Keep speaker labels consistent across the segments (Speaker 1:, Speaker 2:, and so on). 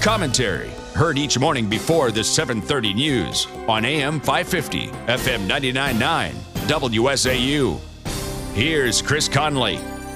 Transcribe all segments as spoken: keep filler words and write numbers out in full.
Speaker 1: Commentary, heard each morning before the seven thirty news on A M five fifty, F M ninety-nine point nine, W S A U. Here's Chris Conley.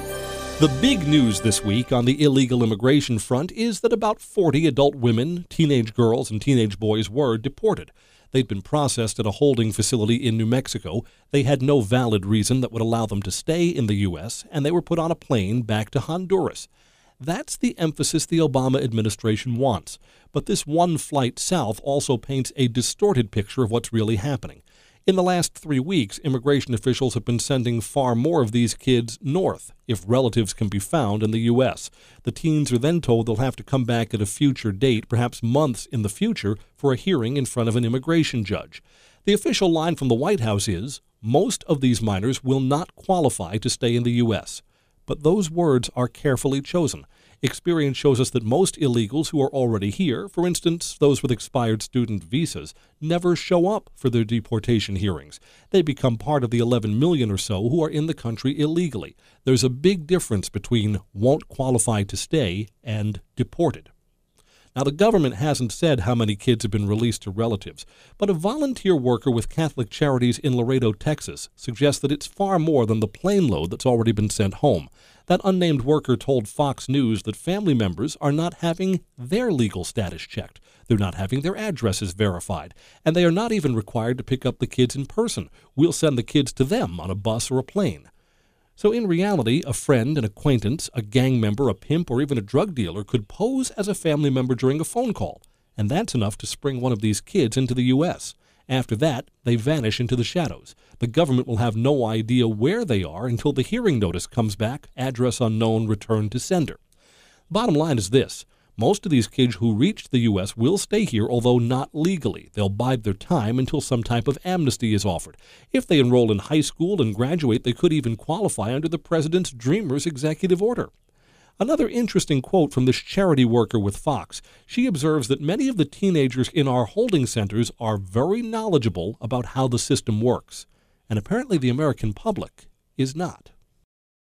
Speaker 2: The big news this week on the illegal immigration front is that about forty adult women, teenage girls, and teenage boys were deported. They'd been processed at a holding facility in New Mexico. They had no valid reason that would allow them to stay in the U S, and they were put on a plane back to Honduras. That's the emphasis the Obama administration wants. But this one flight south also paints a distorted picture of what's really happening. In the last three weeks, immigration officials have been sending far more of these kids north, if relatives can be found in the U S. The teens are then told they'll have to come back at a future date, perhaps months in the future, for a hearing in front of an immigration judge. The official line from the White House is, most of these minors will not qualify to stay in the U S. But those words are carefully chosen. Experience shows us that most illegals who are already here, for instance, those with expired student visas, never show up for their deportation hearings. They become part of the eleven million or so who are in the country illegally. There's a big difference between won't qualify to stay and deported. Now, the government hasn't said how many kids have been released to relatives, but a volunteer worker with Catholic Charities in Laredo, Texas, suggests that it's far more than the plane load that's already been sent home. That unnamed worker told Fox News that family members are not having their legal status checked. They're not having their addresses verified, and they are not even required to pick up the kids in person. We'll send the kids to them on a bus or a plane. So in reality, a friend, an acquaintance, a gang member, a pimp, or even a drug dealer could pose as a family member during a phone call, and that's enough to spring one of these kids into the U S. After that, they vanish into the shadows. The government will have no idea where they are until the hearing notice comes back, address unknown, return to sender. Bottom line is this. Most of these kids who reach the U S will stay here, although not legally. They'll bide their time until some type of amnesty is offered. If they enroll in high school and graduate, they could even qualify under the President's Dreamers executive order. Another interesting quote from this charity worker with Fox. She observes that many of the teenagers in our holding centers are very knowledgeable about how the system works. And apparently the American public is not.